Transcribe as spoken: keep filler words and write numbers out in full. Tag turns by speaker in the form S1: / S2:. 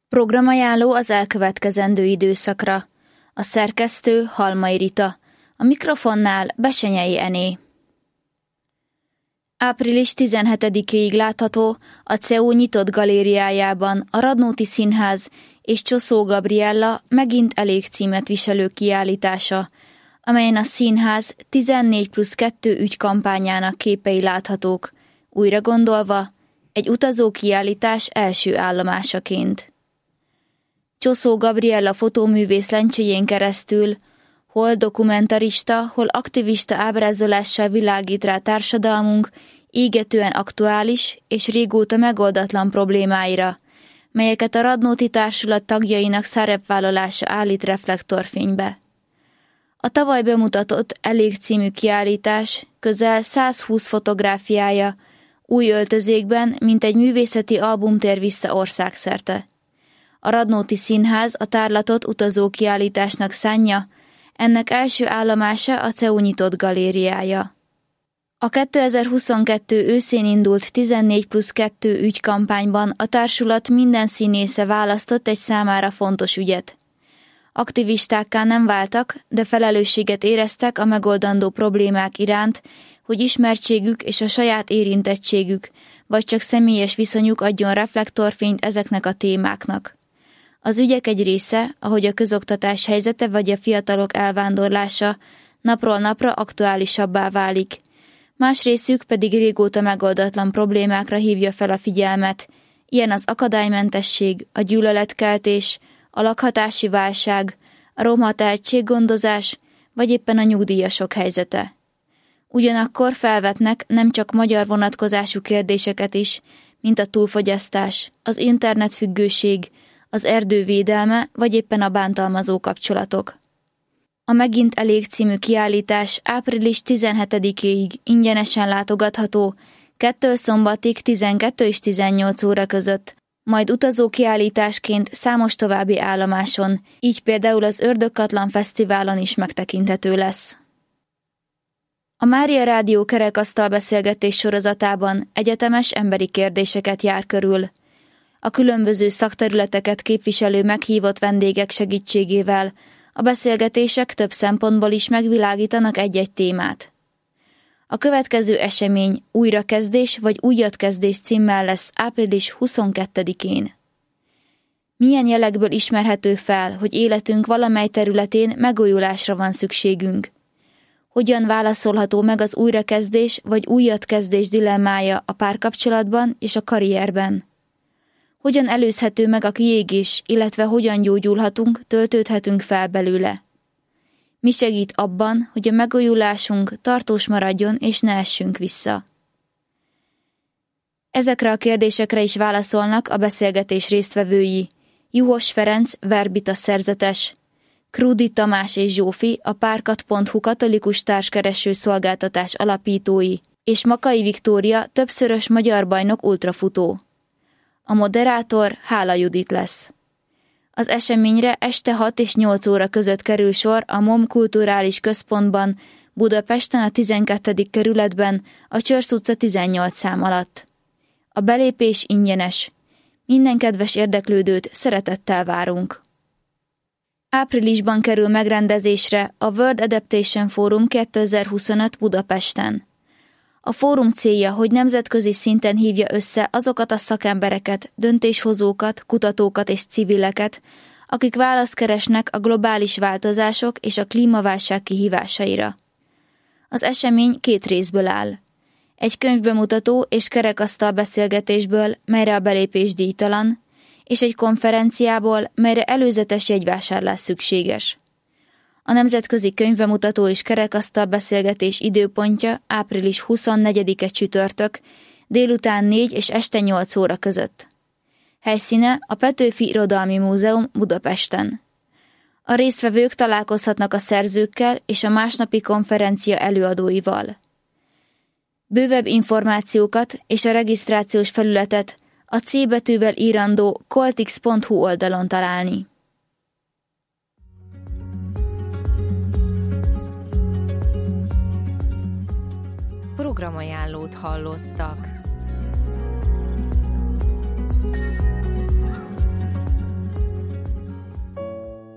S1: Programajánló az elkövetkezendő időszakra. A szerkesztő Halmai Rita, a mikrofonnál Besenyei Ené. április tizenhetedikéig látható a cé e u nyitott galériájában a Radnóti Színház és Csoszó Gabriella megint elég címet viselő kiállítása, amelyen a színház tizennégy plusz kettő ügykampányának képei láthatók, újra gondolva, egy utazó kiállítás első állomásaként. Csoszó Gabriella fotóművész lencséjén keresztül hol dokumentarista, hol aktivista ábrázolással világít rá társadalmunk égetően aktuális és régóta megoldatlan problémáira, melyeket a Radnóti Társulat tagjainak szerepvállalása állít reflektorfénybe. A tavaly bemutatott Elég című kiállítás közel százhúsz fotográfiája új öltözékben, mint egy művészeti album tér vissza országszerte. A Radnóti Színház a tárlatot utazó kiállításnak szánja, ennek első állomása a cé e u nyitott galériája. A kétezer-huszonkettő őszén indult tizennégy plusz kettő ügykampányban a társulat minden színésze választott egy számára fontos ügyet. Aktivistákká nem váltak, de felelősséget éreztek a megoldandó problémák iránt, hogy ismertségük és a saját érintettségük, vagy csak személyes viszonyuk adjon reflektorfényt ezeknek a témáknak. Az ügyek egy része, ahogy a közoktatás helyzete vagy a fiatalok elvándorlása napról napra aktuálisabbá válik. Más részük pedig régóta megoldatlan problémákra hívja fel a figyelmet, ilyen az akadálymentesség, a gyűlöletkeltés, a lakhatási válság, a roma tehetséggondozás, vagy éppen a nyugdíjasok helyzete. Ugyanakkor felvetnek nem csak magyar vonatkozású kérdéseket is, mint a túlfogyasztás, az internetfüggőség, az erdővédelme, vagy éppen a bántalmazó kapcsolatok. A Megint Elég című kiállítás április tizenhetedikéig ingyenesen látogatható, kettő szombatig tizenkettő és tizennyolc óra között, majd utazó kiállításként számos további állomáson, így például az Ördögkatlan Fesztiválon is megtekinthető lesz. A Mária Rádió kerekasztal beszélgetés sorozatában egyetemes emberi kérdéseket jár körül. A különböző szakterületeket képviselő meghívott vendégek segítségével a beszélgetések több szempontból is megvilágítanak egy-egy témát. A következő esemény Újrakezdés vagy Újatkezdés címmel lesz április huszonkettedikén. Milyen jelekből ismerhető fel, hogy életünk valamely területén megújulásra van szükségünk? Hogyan válaszolható meg az újrakezdés vagy újatkezdés dilemmája a párkapcsolatban és a karrierben? Hogyan előzhető meg a kiégés, illetve hogyan gyógyulhatunk, töltődhetünk fel belőle? Mi segít abban, hogy a megújulásunk tartós maradjon és ne essünk vissza? Ezekre a kérdésekre is válaszolnak a beszélgetés résztvevői: Juhos Ferenc, Verbita szerzetes, Krúdi Tamás és Zsófi, a párkat pont hu katolikus társkereső szolgáltatás alapítói, és Makai Viktória, többszörös magyar bajnok ultrafutó. A moderátor Hála Judit lesz. Az eseményre este hat és nyolc óra között kerül sor a MOM Kulturális Központban, Budapesten a tizenkettedik kerületben, a Csörsz utca tizennyolc szám alatt. A belépés ingyenes. Minden kedves érdeklődőt szeretettel várunk. Áprilisban kerül megrendezésre a World Adaptation Forum kétezer-huszonöt Budapesten. A fórum célja, hogy nemzetközi szinten hívja össze azokat a szakembereket, döntéshozókat, kutatókat és civileket, akik választ keresnek a globális változások és a klímaválság kihívásaira. Az esemény két részből áll. Egy könyvbemutató és kerekasztal beszélgetésből, melyre a belépés díjtalan, és egy konferenciából, melyre előzetes jegyvásárlás szükséges. A nemzetközi könyvbemutató és kerekasztal beszélgetés időpontja április huszonnegyedike csütörtök, délután négy és este nyolc óra között. Helyszíne a Petőfi Irodalmi Múzeum Budapesten. A résztvevők találkozhatnak a szerzőkkel és a másnapi konferencia előadóival. Bővebb információkat és a regisztrációs felületet a C betűvel írandó coltix pont hu oldalon találni.
S2: Programajánlót hallottak.